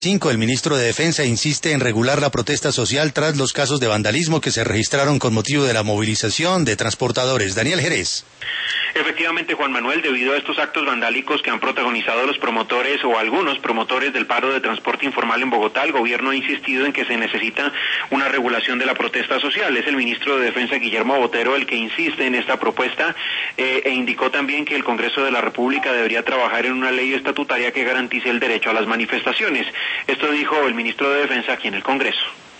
El ministro de Defensa insiste en regular la protesta social tras los casos de vandalismo que se registraron con motivo de la movilización de transportadores. Daniel Jerez. Efectivamente, Juan Manuel, debido a estos actos vandálicos que han protagonizado los promotores o algunos promotores del paro de transporte informal en Bogotá, el gobierno ha insistido en que se necesita una regulación de la protesta social. Es el ministro de Defensa, Guillermo Botero, el que insiste en esta propuesta e indicó también que el Congreso de la República debería trabajar en una ley estatutaria que garantice el derecho a las manifestaciones. Esto dijo el ministro de Defensa aquí en el Congreso.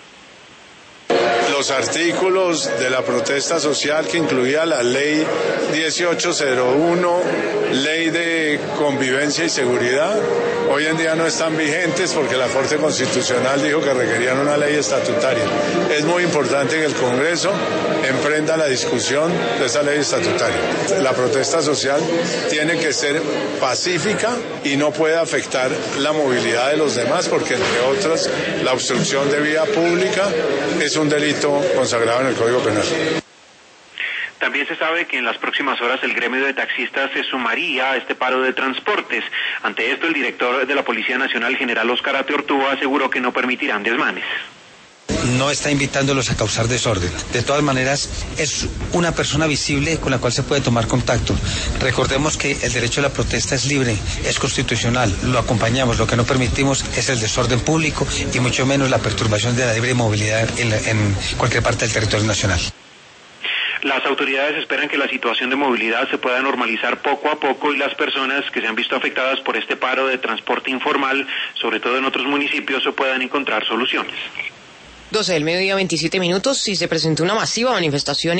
Los artículos de la protesta social que incluía la ley 1801, ley de convivencia y seguridad, hoy en día no están vigentes porque la Corte Constitucional dijo que requerían una ley estatutaria. Es muy importante que el Congreso emprenda la discusión de esa ley estatutaria. La protesta social tiene que ser pacífica y no puede afectar la movilidad de los demás porque, entre otras, la obstrucción de vía pública es un delito consagrado en el Código Penal. También se sabe que en las próximas horas el gremio de taxistas se sumaría a este paro de transportes. Ante esto, el director de la Policía Nacional, general Óscar Ateortúa, aseguró que no permitirán desmanes. No está invitándolos a causar desorden. De todas maneras, es una persona visible con la cual se puede tomar contacto. Recordemos que el derecho a la protesta es libre, es constitucional, lo acompañamos. Lo que no permitimos es el desorden público y mucho menos la perturbación de la libre movilidad en cualquier parte del territorio nacional. Las autoridades esperan que la situación de movilidad se pueda normalizar poco a poco y las personas que se han visto afectadas por este paro de transporte informal, sobre todo en otros municipios, se puedan encontrar soluciones. 12 del mediodía, 27 minutos, y se presentó una masiva manifestación